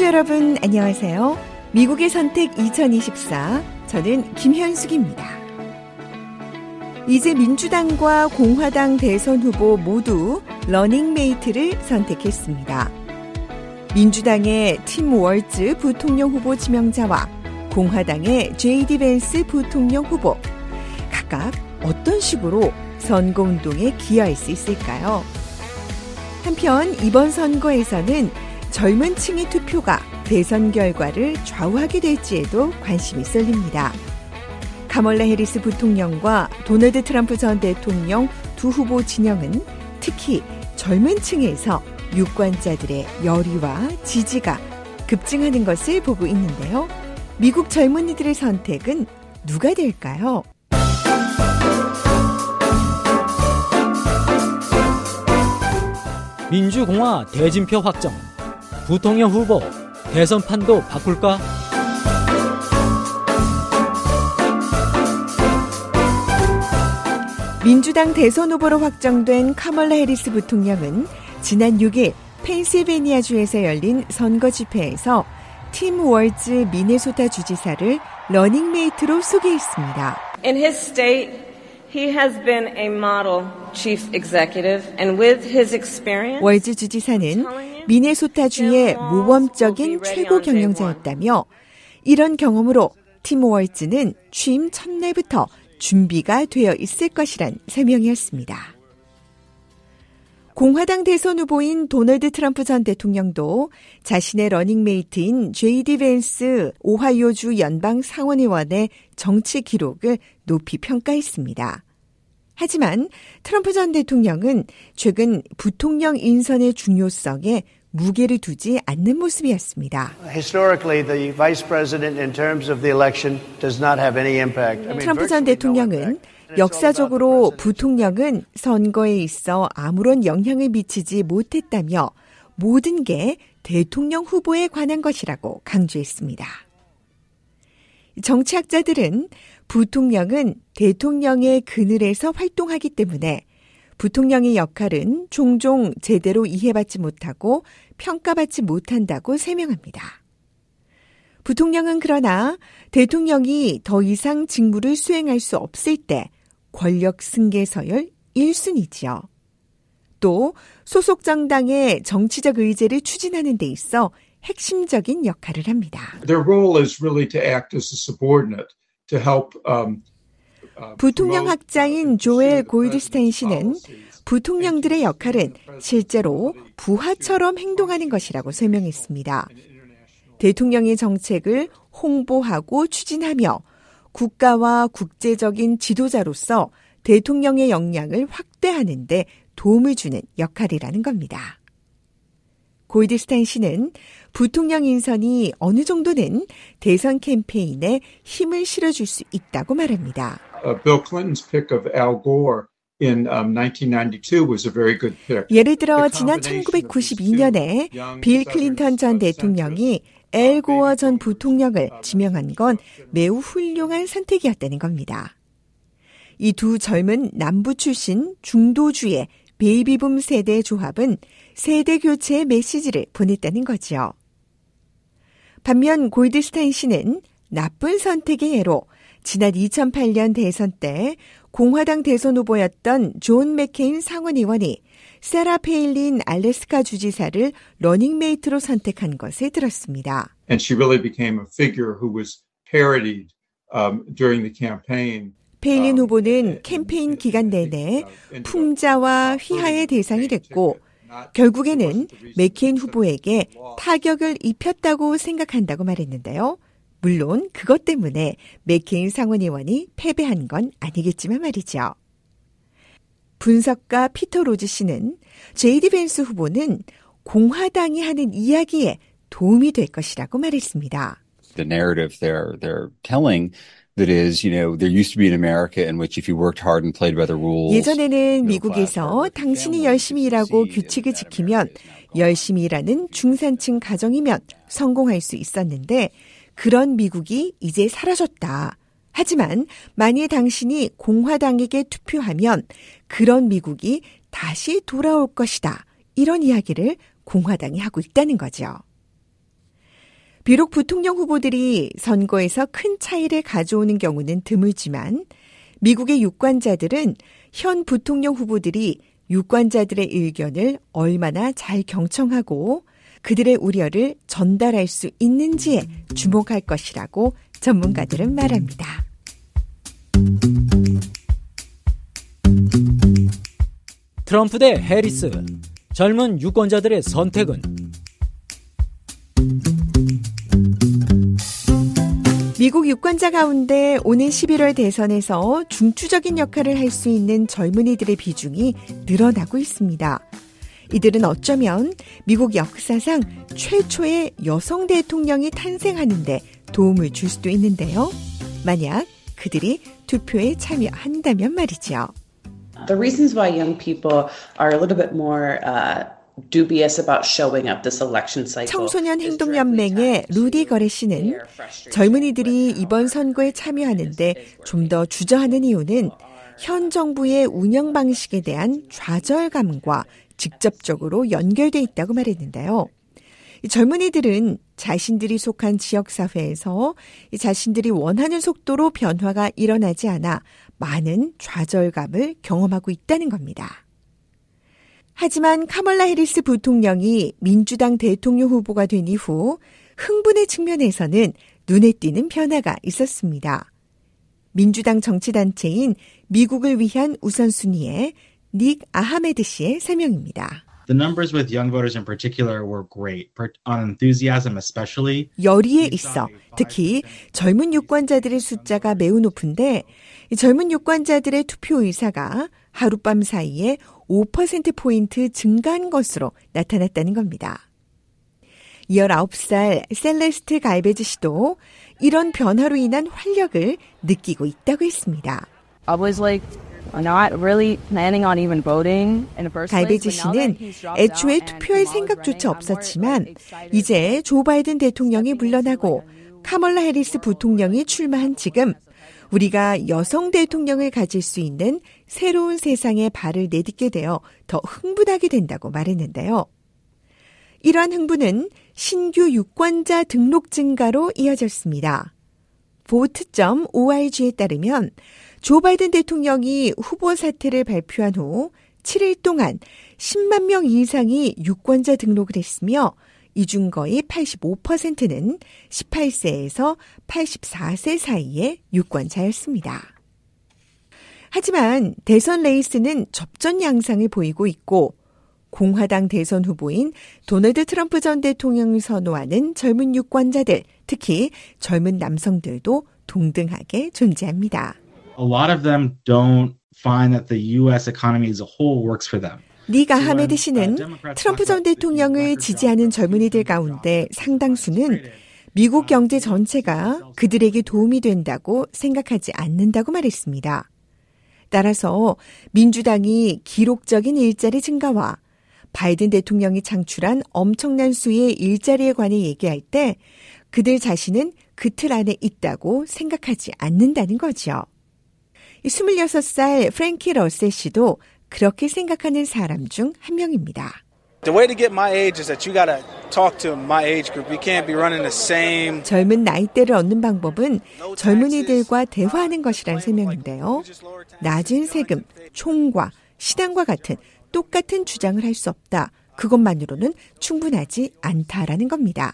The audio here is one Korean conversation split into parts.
청취자 여러분 안녕하세요. 미국의 선택 2024, 저는 김현숙입니다. 이제 민주당과 공화당 대선 후보 모두 러닝메이트를 선택했습니다. 민주당의 팀 월즈 부통령 후보 지명자와 공화당의 JD 벤스 부통령 후보, 각각 어떤 식으로 선거운동에 기여할 수 있을까요? 한편 이번 선거에서는 젊은 층의 투표가 대선 결과를 좌우하게 될지에도 관심이 쏠립니다. 카멀라 해리스 부통령과 도널드 트럼프 전 대통령 두 후보 진영은 특히 젊은 층에서 유권자들의 열의와 지지가 급증하는 것을 보고 있는데요. 미국 젊은이들의 선택은 누가 될까요? 민주공화 대진표 확정, 부통령 후보 대선 판도 바꿀까? 민주당 대선 후보로 확정된 카멀라 해리스 부통령은 지난 6일 펜실베니아주에서 열린 선거 집회에서 팀 월즈 미네소타 주지사를 러닝메이트로 소개했습니다. In his state, he has been a model chief executive, and with his experience, 월즈 주지사는 미네소타주의 모범적인 최고 경영자였다며 이런 경험으로 팀 월즈는 취임 첫날부터 준비가 되어 있을 것이란 설명이었습니다. 공화당 대선 후보인 도널드 트럼프 전 대통령도 자신의 러닝메이트인 JD 벤스 오하이오주 연방 상원의원의 정치 기록을 높이 평가했습니다. 하지만 트럼프 전 대통령은 최근 부통령 인선의 중요성에 무게를 두지 않는 모습이었습니다. Historically, the vice president in terms of the election does not have any impact. 트럼프 전 대통령은 역사적으로 부통령은 선거에 있어 아무런 영향을 미치지 못했다며 모든 게 대통령 후보에 관한 것이라고 강조했습니다. 정치학자들은 부통령은 대통령의 그늘에서 활동하기 때문에 부통령의 역할은 종종 제대로 이해받지 못하고 평가받지 못한다고 설명합니다. 부통령은 그러나 대통령이 더 이상 직무를 수행할 수 없을 때 권력 승계 서열 1순위지요. 또 소속 정당의 정치적 의제를 추진하는 데 있어 핵심적인 역할을 합니다. Their role is really to act as a subordinate to help 부통령 학자인 조엘 골드스타인 씨는 부통령들의 역할은 실제로 부하처럼 행동하는 것이라고 설명했습니다. 대통령의 정책을 홍보하고 추진하며 국가와 국제적인 지도자로서 대통령의 역량을 확대하는 데 도움을 주는 역할이라는 겁니다. 골드스타인 씨는 부통령 인선이 어느 정도는 대선 캠페인에 힘을 실어줄 수 있다고 말합니다. Bill Clinton's pick of Al Gore in 1992 was a very good pick. 예를 들어 지난 1992년에 빌 클린턴 전 대통령이 앨 고어 전 부통령을 지명한 건 매우 훌륭한 선택이었다는 겁니다. 이 두 젊은 남부 출신 중도주의 베이비붐 세대의 조합은 세대 교체의 메시지를 보냈다는 거죠. 반면 골드스타인 씨는 나쁜 선택의 예로 지난 2008년 대선 때 공화당 대선 후보였던 존 맥케인 상원의원이 세라 페일린 알래스카 주지사를 러닝메이트로 선택한 것을 들었습니다. And she really became a figure who was parodied during the campaign. 페일린 후보는 캠페인 기간 내내 풍자와 휘하의 대상이 됐고 결국에는 맥케인 후보에게 타격을 입혔다고 생각한다고 말했는데요. 물론 그것 때문에 맥케인 상원의원이 패배한 건 아니겠지만 말이죠. 분석가 피터 로즈 씨는 JD 벤스 후보는 공화당이 하는 이야기에 도움이 될 것이라고 말했습니다. The narrative they're telling that is, you know, there used to be an America in which if you worked hard and played by the rules. 예전에는 미국에서 당신이 열심히 일하고 규칙을 지키면 열심히 일하는 중산층 가정이면 성공할 수 있었는데 그런 미국이 이제 사라졌다. 하지만 만일 당신이 공화당에게 투표하면 그런 미국이 다시 돌아올 것이다. 이런 이야기를 공화당이 하고 있다는 거죠. 비록 부통령 후보들이 선거에서 큰 차이를 가져오는 경우는 드물지만 미국의 유권자들은 현 부통령 후보들이 유권자들의 의견을 얼마나 잘 경청하고 그들의 우려를 전달할 수 있는지에 주목할 것이라고 전문가들은 말합니다. 트럼프 대 해리스, 젊은 유권자들의 선택은? 미국 유권자 가운데 오는 11월 대선에서 중추적인 역할을 할 수 있는 젊은이들의 비중이 늘어나고 있습니다. 이들은 어쩌면 미국 역사상 최초의 여성 대통령이 탄생하는 데 도움을 줄 수도 있는데요. 만약 그들이 투표에 참여한다면 말이죠. The reasons why young people are a little bit more dubious about showing up this election cycle. 청소년 행동연맹의 루디 거레 씨는 젊은이들이 이번 선거에 참여하는데 좀 더 주저하는 이유는 현 정부의 운영 방식에 대한 좌절감과 직접적으로 연결돼 있다고 말했는데요. 젊은이들은 자신들이 속한 지역사회에서 자신들이 원하는 속도로 변화가 일어나지 않아 많은 좌절감을 경험하고 있다는 겁니다. 하지만 카멀라 해리스 부통령이 민주당 대통령 후보가 된 이후 흥분의 측면에서는 눈에 띄는 변화가 있었습니다. 민주당 정치단체인 미국을 위한 우선순위에 닉 아하메드 씨의 설명입니다. The numbers with young voters in particular were great, on enthusiasm especially. 열의에 있어 특히 젊은 유권자들의 숫자가 매우 높은데 젊은 유권자들의 투표 의사가 하룻밤 사이에 5%포인트 증가한 것으로 나타났다는 겁니다. 19살 셀레스트 갈베즈 씨도 이런 변화로 인한 활력을 느끼고 있다고 했습니다. I was like not really planning on even voting in the first place. 갈베즈 씨는 애초에 투표할 생각조차 없었지만 이제 조 바이든 대통령이 물러나고 카멀라 해리스 부통령이 출마한 지금 우리가 여성 대통령을 가질 수 있는 새로운 세상에 발을 내딛게 되어 더 흥분하게 된다고 말했는데요. 이러한 흥분은 신규 유권자 등록 증가로 이어졌습니다. vote.org에 따르면 조 바이든 대통령이 후보 사퇴를 발표한 후 7일 동안 10만 명 이상이 유권자 등록을 했으며 이 중 거의 85%는 18세에서 84세 사이의 유권자였습니다. 하지만 대선 레이스는 접전 양상을 보이고 있고 공화당 대선 후보인 도널드 트럼프 전 대통령을 선호하는 젊은 유권자들, 특히 젊은 남성들도 동등하게 존재합니다. A lot of them don't find that the U.S. economy as a whole works for them. 닉 아하메드 씨는 트럼프 전 대통령을 지지하는 젊은이들 가운데 상당수는 미국 경제 전체가 그들에게 도움이 된다고 생각하지 않는다고 말했습니다. 따라서 민주당이 기록적인 일자리 증가와 바이든 대통령이 창출한 엄청난 수의 일자리에 관해 얘기할 때 그들 자신은 그 틀 안에 있다고 생각하지 않는다는 거죠. 26살 프랭키 러셀 씨도 그렇게 생각하는 사람 중 한 명입니다. The way to get my age is that you got to talk to my age group. We can't be running the same. 젊은 나이대를 얻는 방법은 젊은이들과 대화하는 것이란 설명인데요. 낮은 세금, 총과 시당과 같은 똑같은 주장을 할 수 없다. 그것만으로는 충분하지 않다라는 겁니다.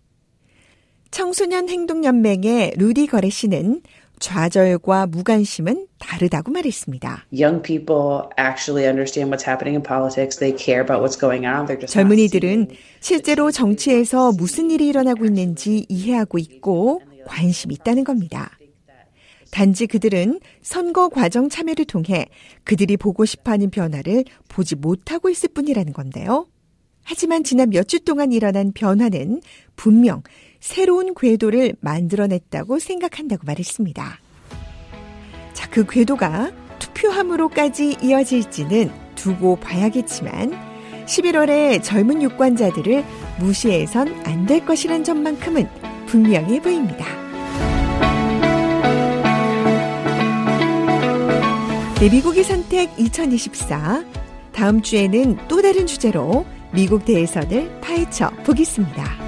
청소년 행동연맹의 루디 거레 씨는 좌절과 무관심은 다르다고 말했습니다. Young people actually understand what's happening in politics. They care about what's going on. They're just 젊은이들은 실제로 정치에서 무슨 일이 일어나고 있는지 이해하고 있고 관심이 있다는 겁니다. 단지 그들은 선거 과정 참여를 통해 그들이 보고 싶어하는 변화를 보지 못하고 있을 뿐이라는 건데요. 하지만 지난 몇 주 동안 일어난 변화는 분명 새로운 궤도를 만들어냈다고 생각한다고 말했습니다. 자, 그 궤도가 투표함으로까지 이어질지는 두고 봐야겠지만 11월에 젊은 유권자들을 무시해선 안 될 것이란 점만큼은 분명해 보입니다. 네, 미국의 선택 2024. 다음 주에는 또 다른 주제로 미국 대선을 파헤쳐 보겠습니다.